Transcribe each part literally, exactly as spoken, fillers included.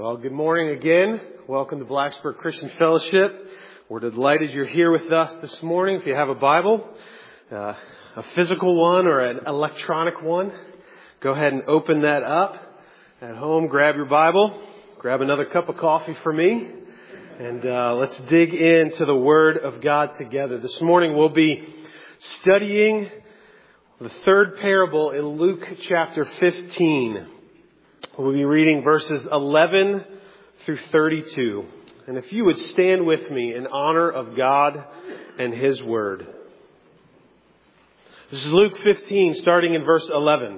Well, good morning again. Welcome to Blacksburg Christian Fellowship. We're delighted you're here with us this morning. If you have a Bible, uh, a physical one or an electronic one, go ahead and open that up. At home, grab your Bible, grab another cup of coffee for me, and uh, let's dig into the Word of God together. This morning we'll be studying the third parable in Luke chapter fifteen. We'll be reading verses eleven through thirty-two. And if you would stand with me in honor of God and His Word. This is Luke fifteen, starting in verse eleven.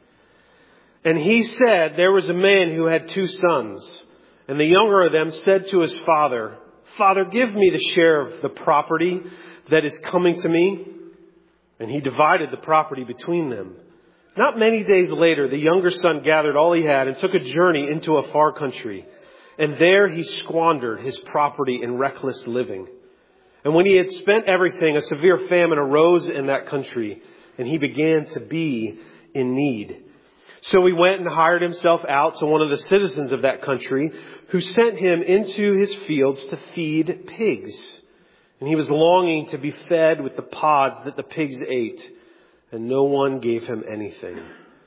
And he said, there was a man who had two sons. And the younger of them said to his father, Father, give me the share of the property that is coming to me. And he divided the property between them. Not many days later, the younger son gathered all he had and took a journey into a far country. And there he squandered his property in reckless living. And when he had spent everything, a severe famine arose in that country, and he began to be in need. So he went and hired himself out to one of the citizens of that country, who sent him into his fields to feed pigs. And he was longing to be fed with the pods that the pigs ate. And no one gave him anything.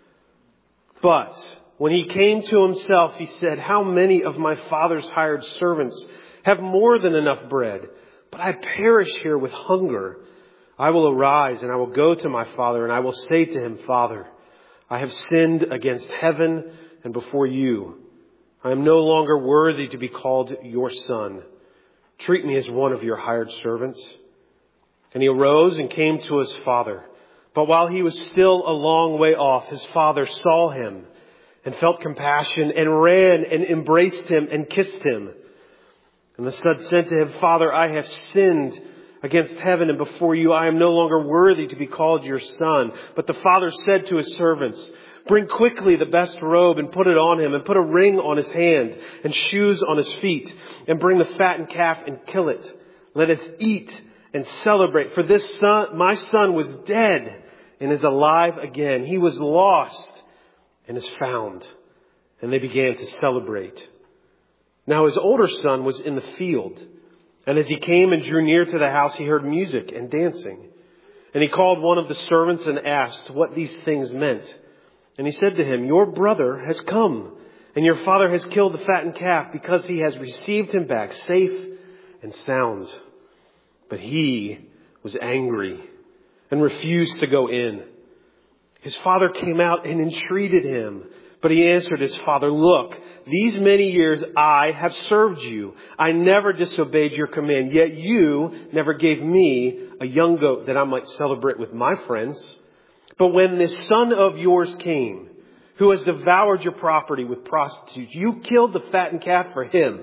But when he came to himself, he said, how many of my father's hired servants have more than enough bread? But I perish here with hunger. I will arise and I will go to my father, and I will say to him, Father, I have sinned against heaven and before you. I am no longer worthy to be called your son. Treat me as one of your hired servants. And he arose and came to his father. But while he was still a long way off, his father saw him and felt compassion and ran and embraced him and kissed him. And the son said to him, Father, I have sinned against heaven and before you. I am no longer worthy to be called your son. But the father said to his servants, bring quickly the best robe and put it on him, and put a ring on his hand and shoes on his feet, and bring the fattened calf and kill it. Let us eat and celebrate. For this son, my son was dead and is alive again. He was lost and is found. And they began to celebrate. Now his older son was in the field. And as he came and drew near to the house, he heard music and dancing. And he called one of the servants and asked what these things meant. And he said to him, your brother has come, and your father has killed the fattened calf, because he has received him back safe and sound. But he was angry and refused to go in. His father came out and entreated him. But he answered his father, look, these many years I have served you. I never disobeyed your command. Yet you never gave me a young goat that I might celebrate with my friends. But when this son of yours came, who has devoured your property with prostitutes, you killed the fattened calf for him.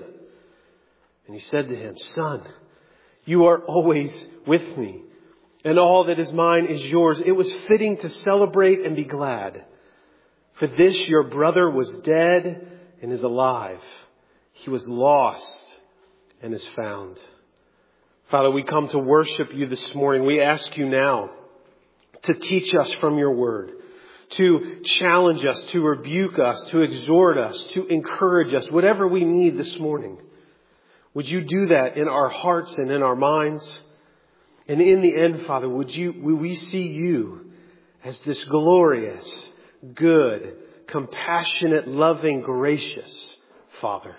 And he said to him, son, you are always with me, and all that is mine is yours. It was fitting to celebrate and be glad. For this your brother was dead and is alive. He was lost and is found. Father, we come to worship you this morning. We ask you now to teach us from your word, to challenge us, to rebuke us, to exhort us, to encourage us, whatever we need this morning. Would you do that in our hearts and in our minds? And in the end, Father, would you, will we see you as this glorious, good, compassionate, loving, gracious Father?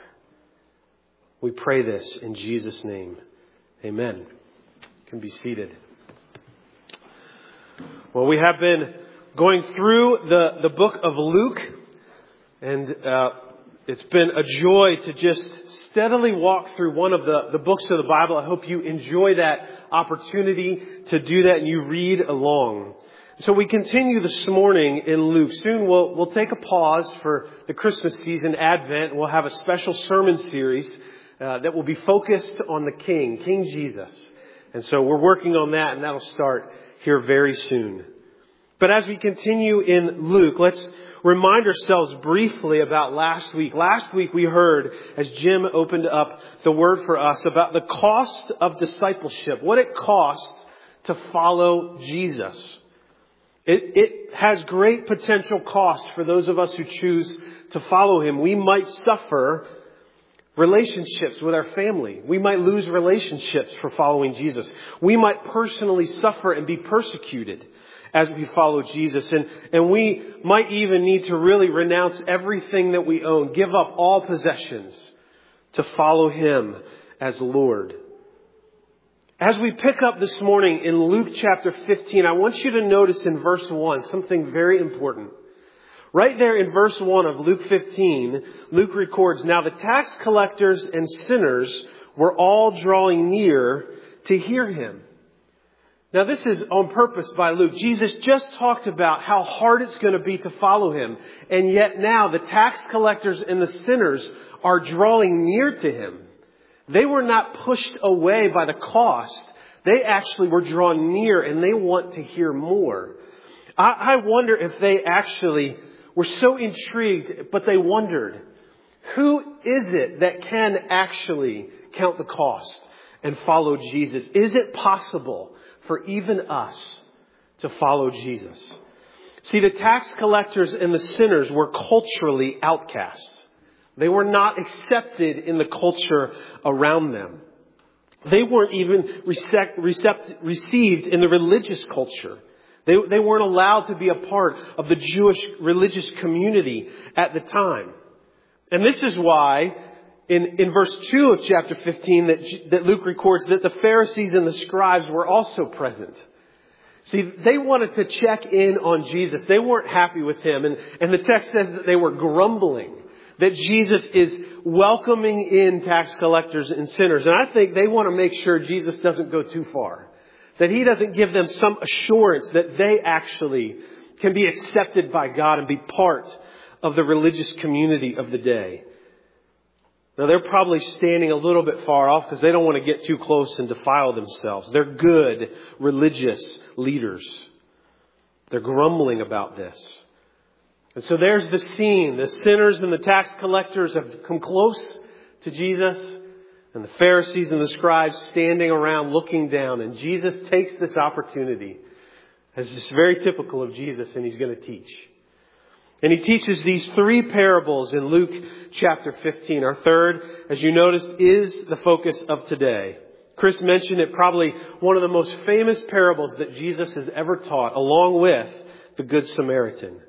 We pray this in Jesus' name. Amen. You can be seated. Well, we have been going through the, the book of Luke, and uh, it's been a joy to just steadily walk through one of the, the books of the Bible. I hope you enjoy that opportunity to do that and you read along. So we continue this morning in Luke. Soon we'll, we'll take a pause for the Christmas season, Advent. We'll have a special sermon series uh, that will be focused on the King, King Jesus. And so we're working on that, and that'll start here very soon. But as we continue in Luke, let's remind ourselves briefly about last week. Last week we heard, as Jim opened up the word for us, about the cost of discipleship, what it costs to follow Jesus. It, it has great potential cost for those of us who choose to follow him. We might suffer Relationships with our family. We might lose relationships for following Jesus. We might personally suffer and be persecuted as we follow Jesus. And, and we might even need to really renounce everything that we own, give up all possessions to follow Him as Lord. As we pick up this morning in Luke chapter fifteen, I want you to notice in verse one something very important. Right there in verse one of Luke fifteen, Luke records, "Now the tax collectors and sinners were all drawing near to hear Him." Now this is on purpose by Luke. Jesus just talked about how hard it's going to be to follow Him. And yet now the tax collectors and the sinners are drawing near to Him. They were not pushed away by the cost. They actually were drawn near and they want to hear more. I, I wonder if they actually were so intrigued, but they wondered, who is it that can actually count the cost and follow Jesus? Is it possible for even us to follow Jesus? See, the tax collectors and the sinners were culturally outcasts. They were not accepted in the culture around them. They weren't even recept, recept, received in the religious culture. They, they weren't allowed to be a part of the Jewish religious community at the time. And this is why in, in verse two of chapter fifteen that, that Luke records that the Pharisees and the scribes were also present. See, they wanted to check in on Jesus. They weren't happy with Him. And, and the text says that they were grumbling that Jesus is welcoming in tax collectors and sinners. And I think they want to make sure Jesus doesn't go too far. That He doesn't give them some assurance that they actually can be accepted by God and be part of the religious community of the day. Now they're probably standing a little bit far off because they don't want to get too close and defile themselves. They're good religious leaders. They're grumbling about this. And so there's the scene. The sinners and the tax collectors have come close to Jesus, and the Pharisees and the scribes standing around looking down. And Jesus takes this opportunity, as is very typical of Jesus, and He's going to teach. And He teaches these three parables in Luke chapter fifteen. Our third, as you noticed, is the focus of today. Chris mentioned it, probably one of the most famous parables that Jesus has ever taught, along with the Good Samaritan.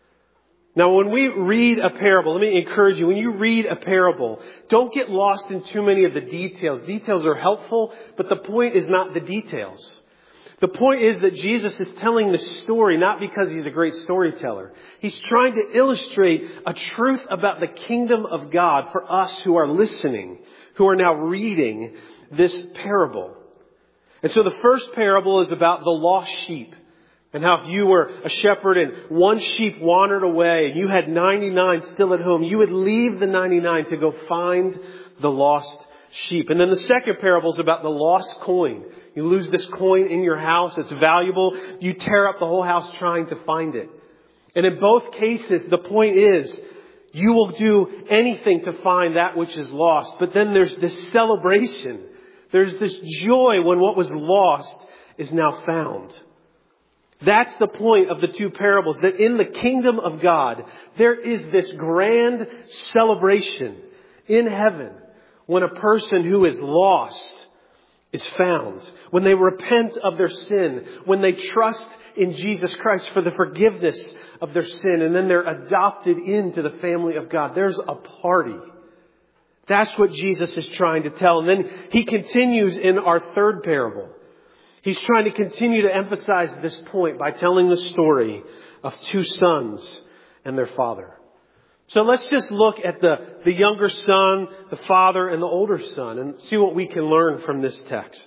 Now, when we read a parable, let me encourage you, when you read a parable, don't get lost in too many of the details. Details are helpful, but the point is not the details. The point is that Jesus is telling the story not because He's a great storyteller. He's trying to illustrate a truth about the kingdom of God for us who are listening, who are now reading this parable. And so the first parable is about the lost sheep. And how if you were a shepherd and one sheep wandered away and you had ninety-nine still at home, you would leave the ninety-nine to go find the lost sheep. And then the second parable is about the lost coin. You lose this coin in your house. It's valuable. You tear up the whole house trying to find it. And in both cases, the point is you will do anything to find that which is lost. But then there's this celebration. There's this joy when what was lost is now found. That's the point of the two parables, that in the kingdom of God, there is this grand celebration in heaven when a person who is lost is found, when they repent of their sin, when they trust in Jesus Christ for the forgiveness of their sin, and then they're adopted into the family of God. There's a party. That's what Jesus is trying to tell. And then He continues in our third parable. He's trying to continue to emphasize this point by telling the story of two sons and their father. So let's just look at the, the younger son, the father, and the older son and see what we can learn from this text.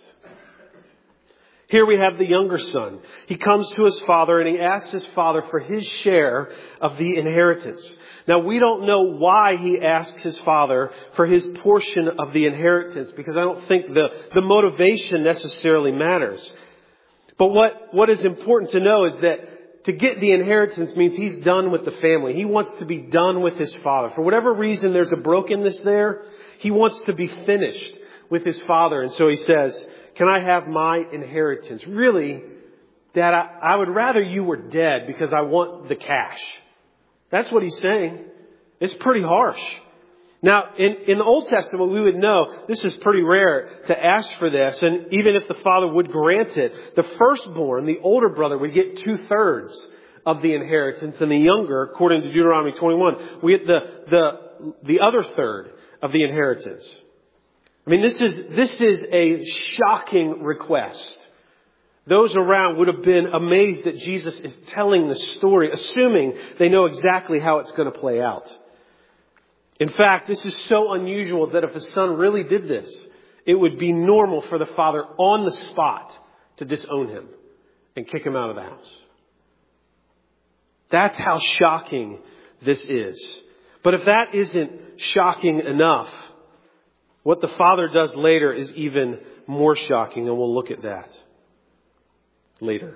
Here we have the younger son. He comes to his father and he asks his father for his share of the inheritance. Now, we don't know why he asks his father for his portion of the inheritance, because I don't think the, the motivation necessarily matters. But what, what is important to know is that to get the inheritance means he's done with the family. He wants to be done with his father. For whatever reason, there's a brokenness there. He wants to be finished with his father. And so he says, can I have my inheritance? Really, Dad, I, I would rather you were dead because I want the cash. That's what he's saying. It's pretty harsh. Now, in, in the Old Testament, we would know this is pretty rare to ask for this. And even if the father would grant it, the firstborn, the older brother, would get two-thirds of the inheritance. And the younger, according to Deuteronomy twenty-one, we get the, the, the other third of the inheritance. I mean, this is, this is a shocking request. Those around would have been amazed that Jesus is telling the story, assuming they know exactly how it's going to play out. In fact, this is so unusual that if a son really did this, it would be normal for the father on the spot to disown him and kick him out of the house. That's how shocking this is. But if that isn't shocking enough, what the father does later is even more shocking, and we'll look at that later.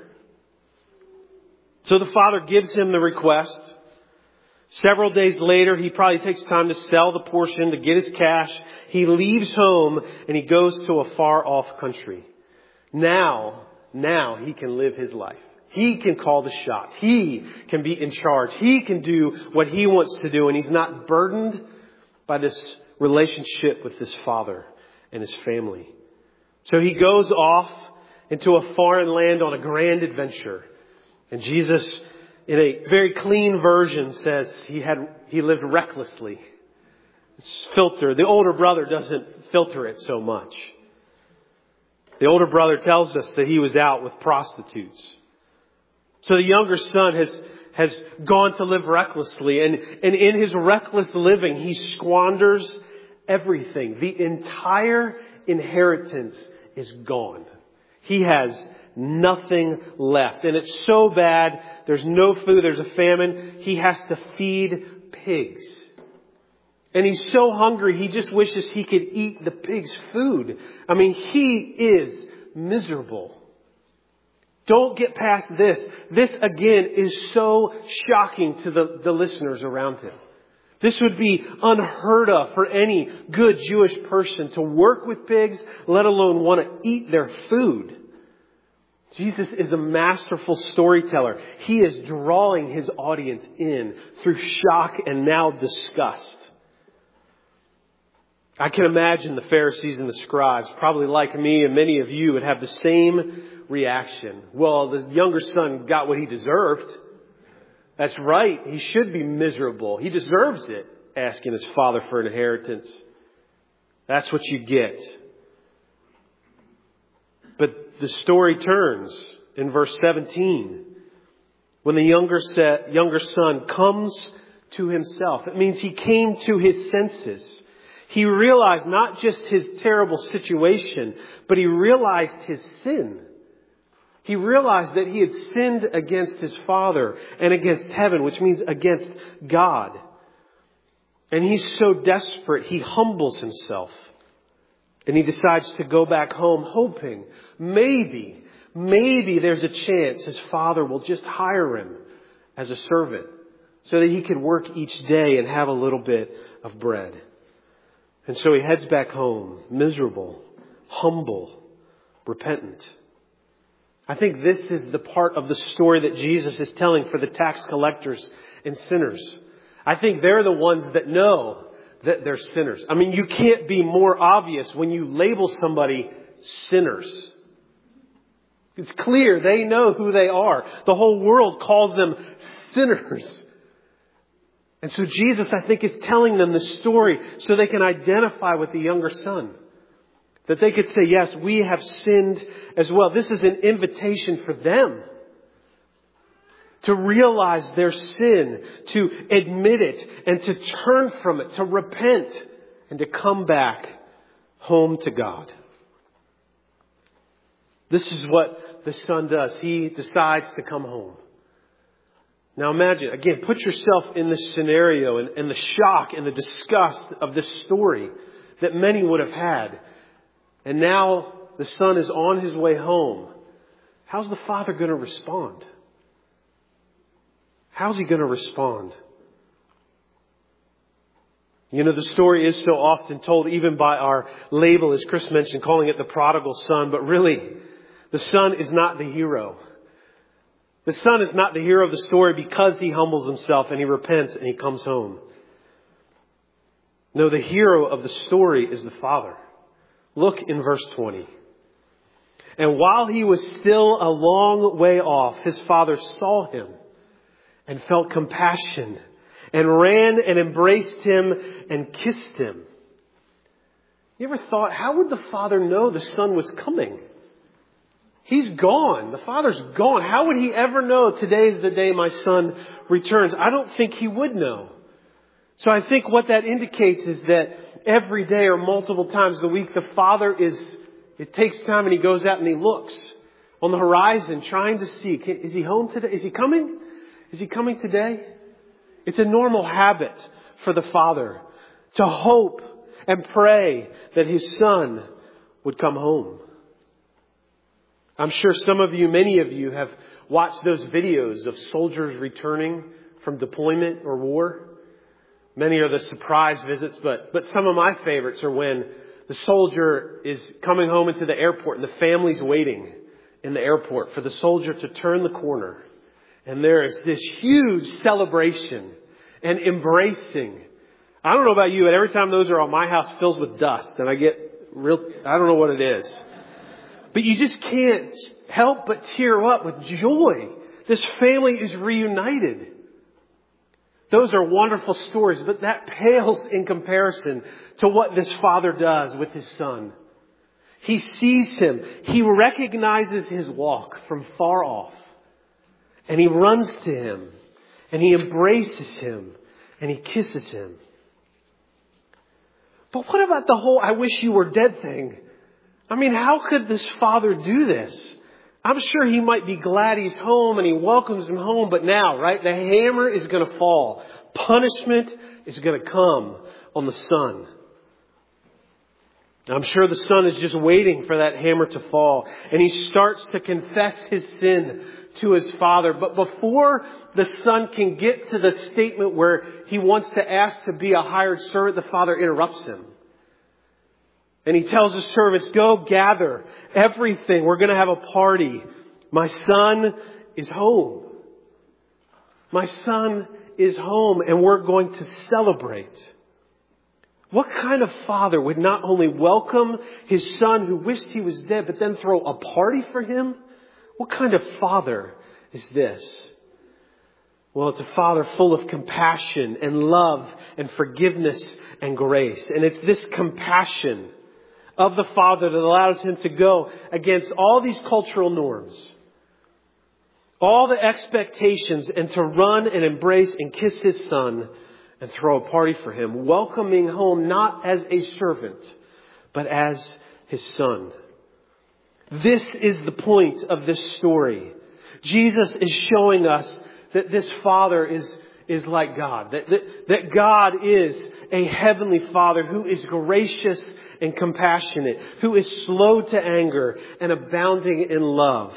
So the father gives him the request. Several days later, he probably takes time to sell the portion to get his cash. He leaves home and he goes to a far off country. Now, now he can live his life. He can call the shots. He can be in charge. He can do what he wants to do. And he's not burdened by this relationship with his father and his family. So he goes off into a foreign land on a grand adventure. And Jesus, in a very clean version, says he had he lived recklessly. It's filtered. The older brother doesn't filter it so much. The older brother tells us that he was out with prostitutes. So the younger son has has gone to live recklessly. And, and in his reckless living, he squanders everything. The entire inheritance is gone. He has nothing left. And it's so bad. There's no food. There's a famine. He has to feed pigs. And he's so hungry, he just wishes he could eat the pig's food. I mean, he is miserable. Don't get past this. This, again, is so shocking to the, the listeners around him. This would be unheard of for any good Jewish person to work with pigs, let alone want to eat their food. Jesus is a masterful storyteller. He is drawing his audience in through shock and now disgust. I can imagine the Pharisees and the scribes, probably like me and many of you, would have the same reaction. Well, the younger son got what he deserved. That's right. He should be miserable. He deserves it, asking his father for an inheritance. That's what you get. But the story turns in verse seventeen. When the younger set, younger son comes to himself. It means he came to his senses. He realized not just his terrible situation, but he realized his sin. He realized that he had sinned against his father and against heaven, which means against God. And he's so desperate, he humbles himself. And he decides to go back home hoping maybe, maybe there's a chance his father will just hire him as a servant so that he could work each day and have a little bit of bread. And so he heads back home, miserable, humble, repentant. I think this is the part of the story that Jesus is telling for the tax collectors and sinners. I think they're the ones that know that they're sinners. I mean, you can't be more obvious when you label somebody sinners. It's clear they know who they are. The whole world calls them sinners. And so Jesus, I think, is telling them the story so they can identify with the younger son. That they could say, yes, we have sinned as well. This is an invitation for them to realize their sin, to admit it, and to turn from it, to repent, and to come back home to God. This is what the son does. He decides to come home. Now imagine, again, put yourself in this scenario and, and the shock and the disgust of this story that many would have had. And now the son is on his way home. How's the father going to respond? How's he going to respond? You know, the story is so often told even by our label, as Chris mentioned, calling it the prodigal son. But really, the son is not the hero. The son is not the hero of the story because he humbles himself and he repents and he comes home. No, the hero of the story is the Father. Look in verse twenty. And while he was still a long way off, his father saw him and felt compassion and ran and embraced him and kissed him. You ever thought, how would the father know the son was coming? He's gone. The father's gone. How would he ever know today's the day my son returns? I don't think he would know. So I think what that indicates is that every day or multiple times a week, the father is, it takes time and he goes out and he looks on the horizon trying to see, is he home today? Is he coming? Is he coming today? It's a normal habit for the father to hope and pray that his son would come home. I'm sure some of you, many of you have watched those videos of soldiers returning from deployment or war. Many are the surprise visits, but, but some of my favorites are when the soldier is coming home into the airport and the family's waiting in the airport for the soldier to turn the corner. And there is this huge celebration and embracing. I don't know about you, but every time those are on, my house fills with dust and I get real, I don't know what it is. But you just can't help but tear up with joy. This family is reunited. Those are wonderful stories, but that pales in comparison to what this father does with his son. He sees him. He recognizes his walk from far off. And he runs to him. And he embraces him. And he kisses him. But what about the whole I wish you were dead thing? I mean, how could this father do this? I'm sure he might be glad he's home and he welcomes him home. But now, right, the hammer is going to fall. Punishment is going to come on the son. I'm sure the son is just waiting for that hammer to fall. And he starts to confess his sin to his father. But before the son can get to the statement where he wants to ask to be a hired servant, the father interrupts him. And he tells his servants, go gather everything. We're going to have a party. My son is home. My son is home and we're going to celebrate. What kind of father would not only welcome his son who wished he was dead, but then throw a party for him? What kind of father is this? Well, it's a father full of compassion and love and forgiveness and grace. And it's this compassion of the father that allows him to go against all these cultural norms, all the expectations, and to run and embrace and kiss his son and throw a party for him, welcoming home not as a servant, but as his son. This is the point of this story. Jesus is showing us that this father is, is like God, that, that, that God is a heavenly father who is gracious and compassionate, who is slow to anger and abounding in love.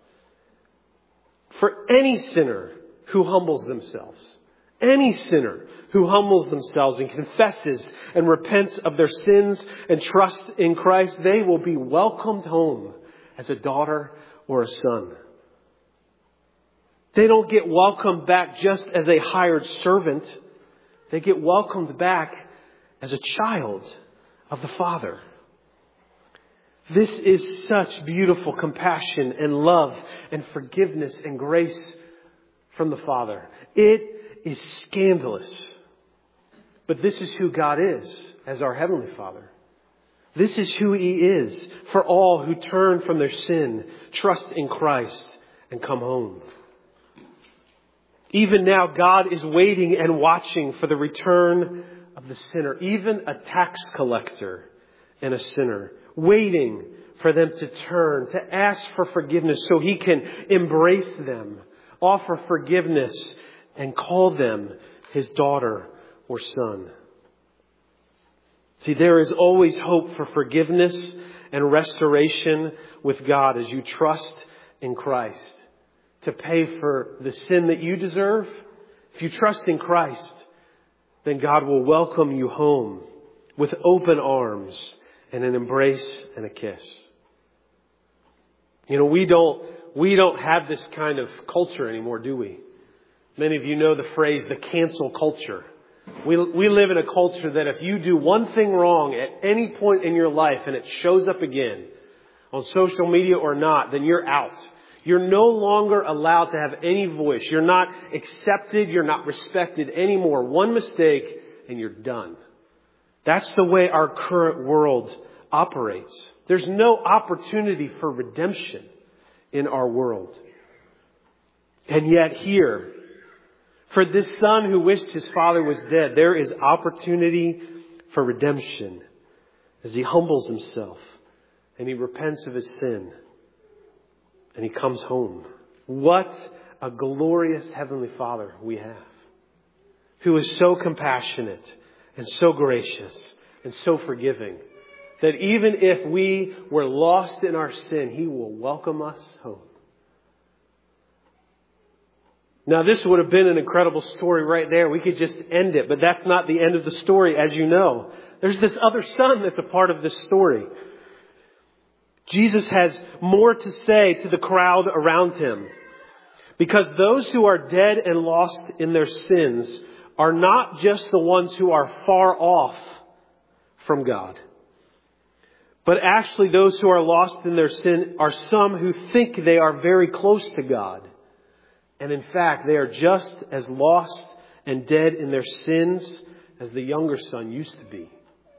For any sinner who humbles themselves, any sinner who humbles themselves and confesses and repents of their sins and trusts in Christ, they will be welcomed home as a daughter or a son. They don't get welcomed back just as a hired servant. They get welcomed back as a child of the Father. This is such beautiful compassion and love and forgiveness and grace from the Father. It is scandalous. But this is who God is as our Heavenly Father. This is who He is for all who turn from their sin, trust in Christ, and come home. Even now, God is waiting and watching for the return of the sinner, even a tax collector and a sinner, waiting for them to turn, to ask for forgiveness so He can embrace them, offer forgiveness, and call them His daughter or son. See, there is always hope for forgiveness and restoration with God as you trust in Christ to pay for the sin that you deserve. If you trust in Christ, then God will welcome you home with open arms and an embrace and a kiss. You know, we don't, we don't have this kind of culture anymore, do we? Many of you know the phrase, the cancel culture. We, we live in a culture that if you do one thing wrong at any point in your life and it shows up again on social media or not, then you're out. You're no longer allowed to have any voice. You're not accepted. You're not respected anymore. One mistake and you're done. That's the way our current world operates. There's no opportunity for redemption in our world. And yet here, for this son who wished his father was dead, there is opportunity for redemption as he humbles himself and he repents of his sin and he comes home. What a glorious Heavenly Father we have, who is so compassionate and so gracious and so forgiving that even if we were lost in our sin, He will welcome us home. Now, this would have been an incredible story right there. We could just end it, but that's not the end of the story, as you know. There's this other son that's a part of this story. Jesus has more to say to the crowd around Him, because those who are dead and lost in their sins are not just the ones who are far off from God, but actually those who are lost in their sin are some who think they are very close to God. And in fact, they are just as lost and dead in their sins as the younger son used to be.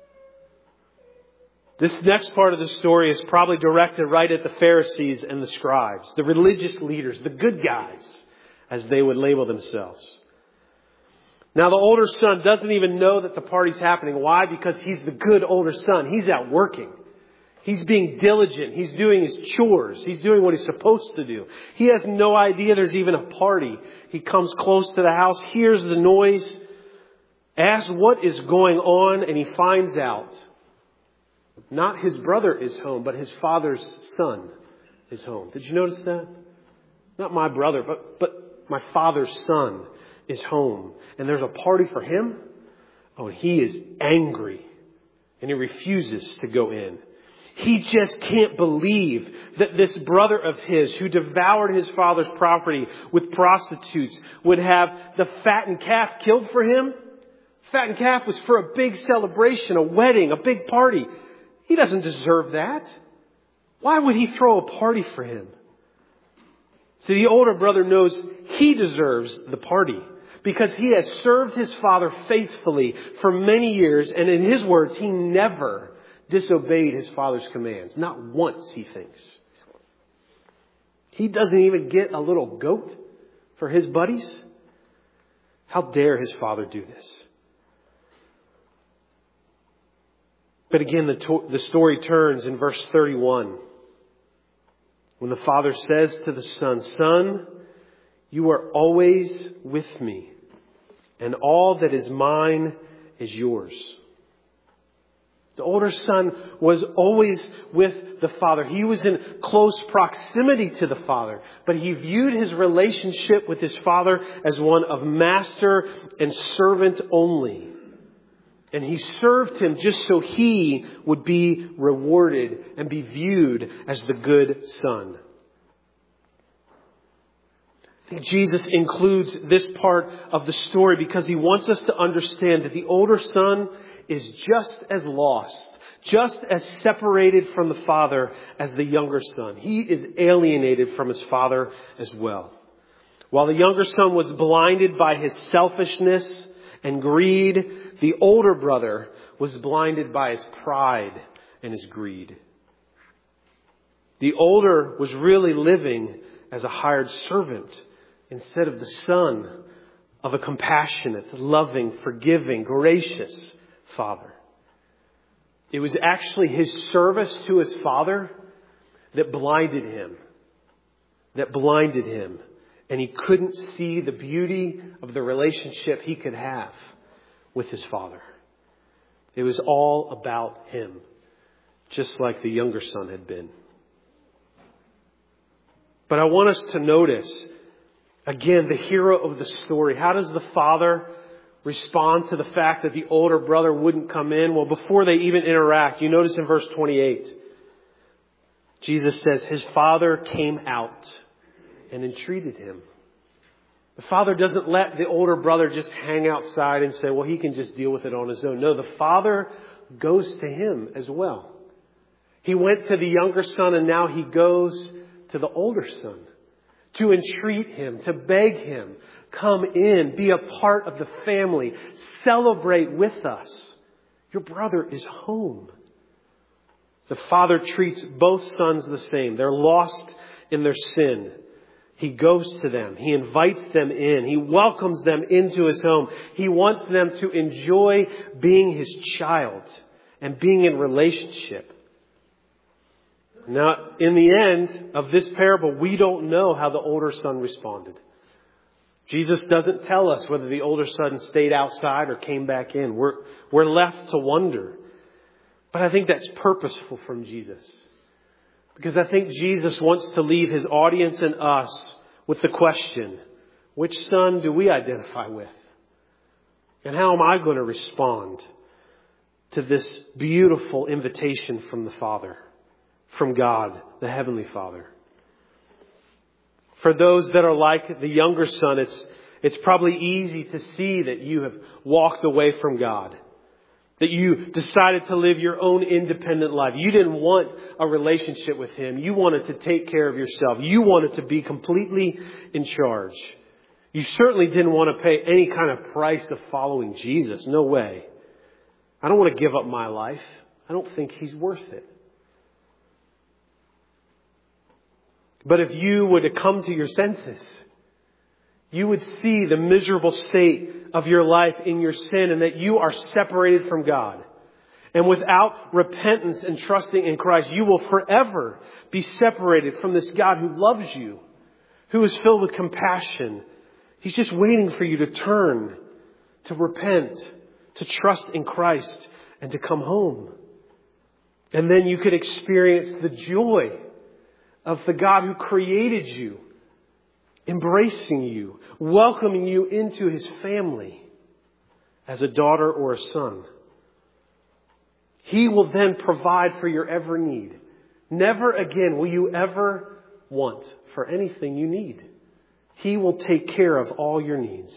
This next part of the story is probably directed right at the Pharisees and the scribes, the religious leaders, the good guys, as they would label themselves. Now, the older son doesn't even know that the party's happening. Why? Because he's the good older son. He's out working. He's being diligent. He's doing his chores. He's doing what he's supposed to do. He has no idea there's even a party. He comes close to the house, hears the noise, asks what is going on, and he finds out not his brother is home, but his father's son is home. Did you notice that? Not my brother, but, but my father's son is home. And there's a party for him. Oh, and he is angry. And he refuses to go in. He just can't believe that this brother of his who devoured his father's property with prostitutes would have the fattened calf killed for him. Fattened calf was for a big celebration, a wedding, a big party. He doesn't deserve that. Why would he throw a party for him? See, the older brother knows he deserves the party because he has served his father faithfully for many years. And in his words, he never disobeyed his father's commands. Not once, he thinks. He doesn't even get a little goat for his buddies. How dare his father do this? But again, the, to- the story turns in verse thirty-one. When the father says to the son, "Son, you are always with me, and all that is mine is yours." The older son was always with the father. He was in close proximity to the father, but he viewed his relationship with his father as one of master and servant only. And he served him just so he would be rewarded and be viewed as the good son. I think Jesus includes this part of the story because he wants us to understand that the older son is just as lost, just as separated from the father as the younger son. He is alienated from his father as well. While the younger son was blinded by his selfishness and greed, the older brother was blinded by his pride and his greed. The older was really living as a hired servant instead of the son of a compassionate, loving, forgiving, gracious father. It was actually his service to his father that blinded him. That blinded him. And he couldn't see the beauty of the relationship he could have with his father. It was all about him. Just like the younger son had been. But I want us to notice, again, the hero of the story. How does the father respond to the fact that the older brother wouldn't come in? Well, before they even interact, you notice in verse twenty-eight, Jesus says his father came out and entreated him. The father doesn't let the older brother just hang outside and say, well, he can just deal with it on his own. No, the father goes to him as well. He went to the younger son and now he goes to the older son to entreat him, to beg him, come in, be a part of the family, celebrate with us. Your brother is home. The father treats both sons the same. They're lost in their sin. He goes to them. He invites them in. He welcomes them into his home. He wants them to enjoy being his child and being in relationship. Now, in the end of this parable, we don't know how the older son responded. Jesus doesn't tell us whether the older son stayed outside or came back in. We're, we're left to wonder. But I think that's purposeful from Jesus. Because I think Jesus wants to leave his audience and us with the question, which son do we identify with? And how am I going to respond to this beautiful invitation from the Father, from God, the Heavenly Father? For those that are like the younger son, it's, it's probably easy to see that you have walked away from God. That you decided to live your own independent life. You didn't want a relationship with him. You wanted to take care of yourself. You wanted to be completely in charge. You certainly didn't want to pay any kind of price of following Jesus. No way. I don't want to give up my life. I don't think he's worth it. But if you were to come to your senses, you would see the miserable state of your life in your sin and that you are separated from God. And without repentance and trusting in Christ, you will forever be separated from this God who loves you, who is filled with compassion. He's just waiting for you to turn, to repent, to trust in Christ, and to come home. And then you could experience the joy of the God who created you, embracing you, welcoming you into his family as a daughter or a son. He will then provide for your every need. Never again will you ever want for anything you need. He will take care of all your needs.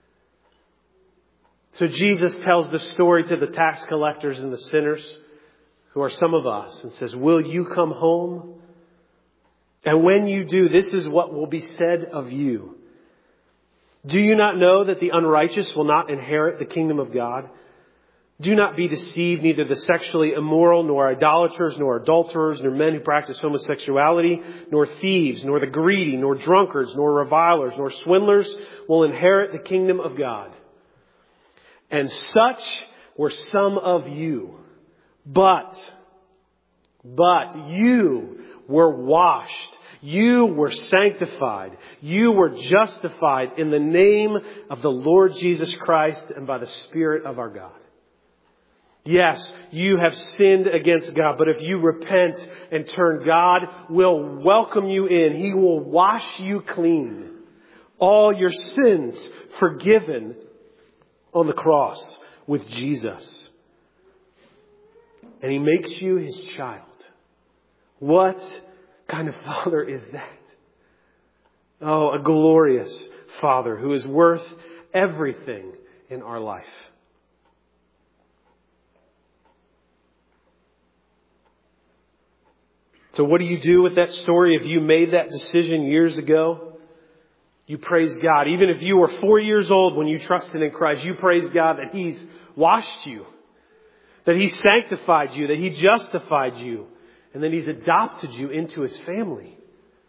So Jesus tells the story to the tax collectors and the sinners, who are some of us, and says, will you come home? And when you do, this is what will be said of you. Do you not know that the unrighteous will not inherit the kingdom of God? Do not be deceived, neither the sexually immoral, nor idolaters, nor adulterers, nor men who practice homosexuality, nor thieves, nor the greedy, nor drunkards, nor revilers, nor swindlers will inherit the kingdom of God. And such were some of you. But, but you were washed. You were sanctified. You were justified in the name of the Lord Jesus Christ and by the Spirit of our God. Yes, you have sinned against God, but if you repent and turn, God will welcome you in. He will wash you clean. All your sins forgiven on the cross with Jesus. And he makes you his child. What kind of father is that? Oh, a glorious Father who is worth everything in our life. So what do you do with that story? If you made that decision years ago, you praise God. Even if you were four years old when you trusted in Christ, you praise God that he's washed you, that he sanctified you, that he justified you, and then he's adopted you into his family.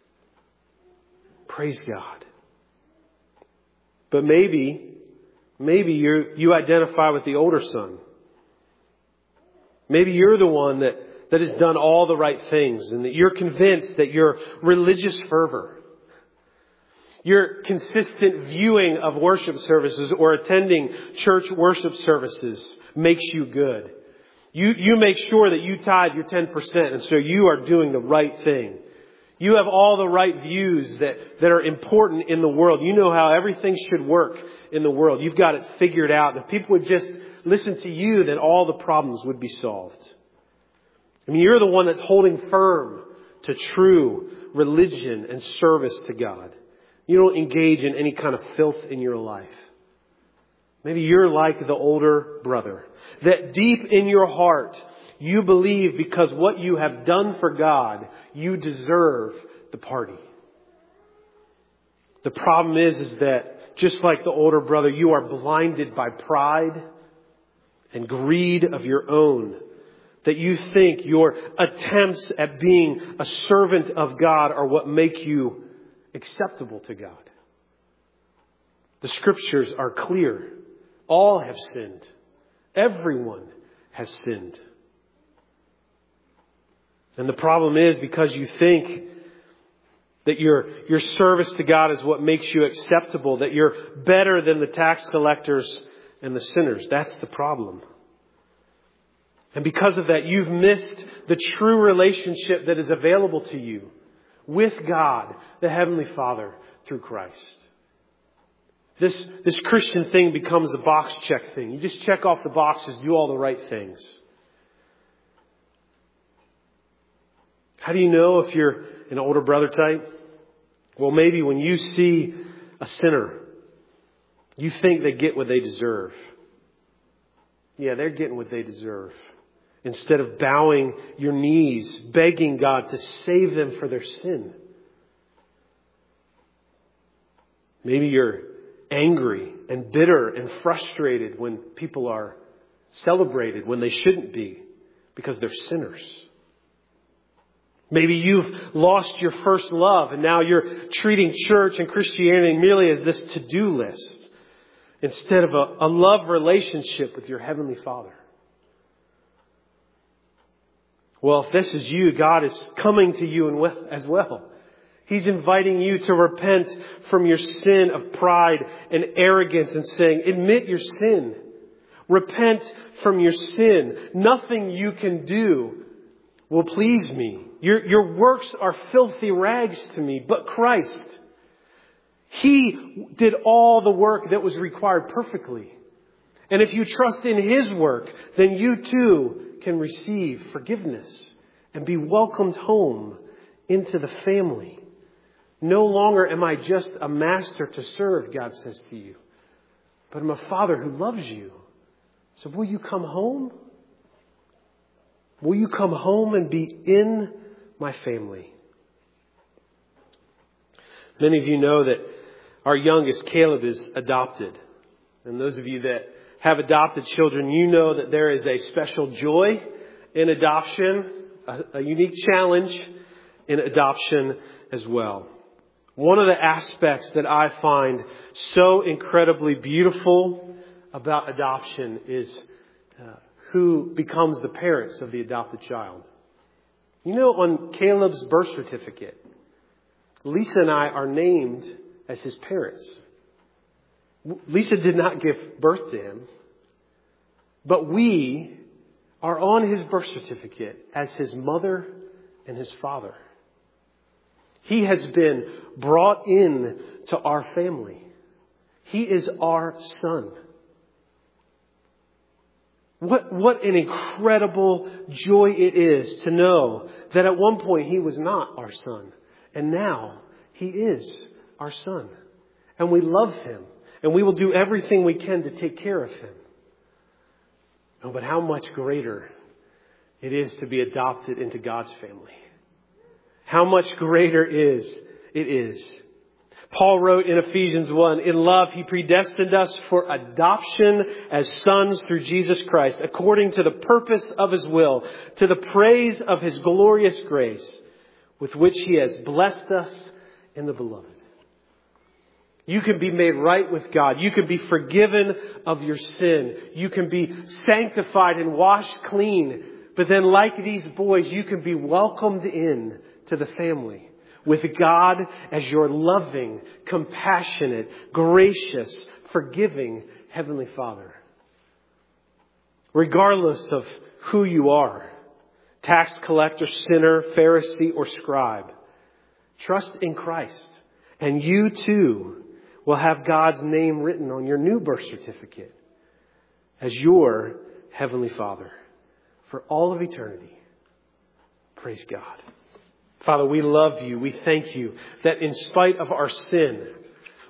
Praise God. But maybe, maybe you you identify with the older son. Maybe you're the one that, that has done all the right things and that you're convinced that your religious fervor, your consistent viewing of worship services or attending church worship services makes you good. You, you make sure that you tithe your ten percent, and so you are doing the right thing. You have all the right views that, that are important in the world. You know how everything should work in the world. You've got it figured out. If people would just listen to you, then all the problems would be solved. I mean, you're the one that's holding firm to true religion and service to God. You don't engage in any kind of filth in your life. Maybe you're like the older brother. That deep in your heart, you believe because what you have done for God, you deserve the party. The problem is, is that just like the older brother, you are blinded by pride and greed of your own. That you think your attempts at being a servant of God are what make you acceptable to God. The scriptures are clear. All have sinned. Everyone has sinned. And the problem is because you think that your, your service to God is what makes you acceptable, that you're better than the tax collectors and the sinners. That's the problem. And because of that, you've missed the true relationship that is available to you with God, the Heavenly Father, through Christ. This, this Christian thing becomes a box check thing. You just check off the boxes, do all the right things. How do you know if you're an older brother type? Well, maybe when you see a sinner, you think they get what they deserve. Yeah, they're getting what they deserve. Instead of bowing your knees, begging God to save them for their sin. Maybe you're angry and bitter and frustrated when people are celebrated when they shouldn't be because they're sinners. Maybe you've lost your first love and now you're treating church and Christianity merely as this to-do list instead of a, a love relationship with your Heavenly Father. Well, if this is you, God is coming to you and with, as well. He's inviting you to repent from your sin of pride and arrogance and saying, admit your sin. Repent from your sin. Nothing you can do will please me. Your, your works are filthy rags to me, but Christ, He did all the work that was required perfectly. And if you trust in His work, then you too can receive forgiveness and be welcomed home into the family. No longer am I just a master to serve, God says to you, but I'm a Father who loves you. So will you come home? Will you come home and be in my family? Many of you know that our youngest, Caleb, is adopted. And those of you that have adopted children, you know that there is a special joy in adoption, a, a unique challenge in adoption as well. One of the aspects that I find so incredibly beautiful about adoption is uh, who becomes the parents of the adopted child. You know, on Caleb's birth certificate, Lisa and I are named as his parents. Lisa did not give birth to him, but we are on his birth certificate as his mother and his father. He has been brought in to our family. He is our son. What, what an incredible joy it is to know that at one point he was not our son. And now he is our son. And we love him. And we will do everything we can to take care of him. Oh, but how much greater it is to be adopted into God's family. How much greater is it is. Paul wrote in Ephesians one, in love he predestined us for adoption as sons through Jesus Christ, according to the purpose of his will, to the praise of his glorious grace, with which he has blessed us in the beloved. You can be made right with God. You can be forgiven of your sin. You can be sanctified and washed clean. But then like these boys, you can be welcomed in to the family with God as your loving, compassionate, gracious, forgiving Heavenly Father. Regardless of who you are, tax collector, sinner, Pharisee, or scribe, trust in Christ and you too will have God's name written on your new birth certificate as your Heavenly Father for all of eternity. Praise God. Father, we love you. We thank you that in spite of our sin,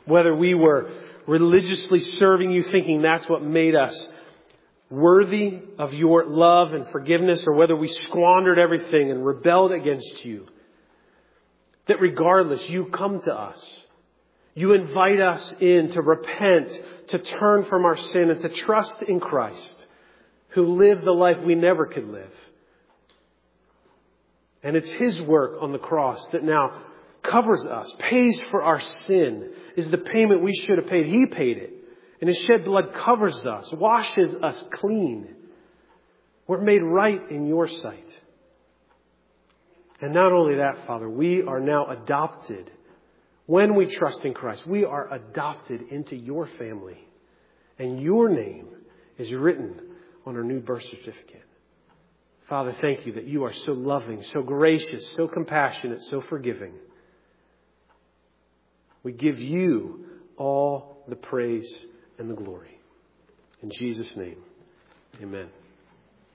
Whether we were religiously serving you, thinking that's what made us worthy of your love and forgiveness, or whether we squandered everything and rebelled against you, that regardless, you come to us. You invite us in to repent, to turn from our sin, and to trust in Christ, who lived the life we never could live. And it's His work on the cross that now covers us, pays for our sin, is the payment we should have paid. He paid it. And His shed blood covers us, washes us clean. We're made right in your sight. And not only that, Father, we are now adopted. When we trust in Christ, we are adopted into your family. And your name is written on our new birth certificate. Father, thank you that you are so loving, so gracious, so compassionate, so forgiving. We give you all the praise and the glory. In Jesus' name, amen.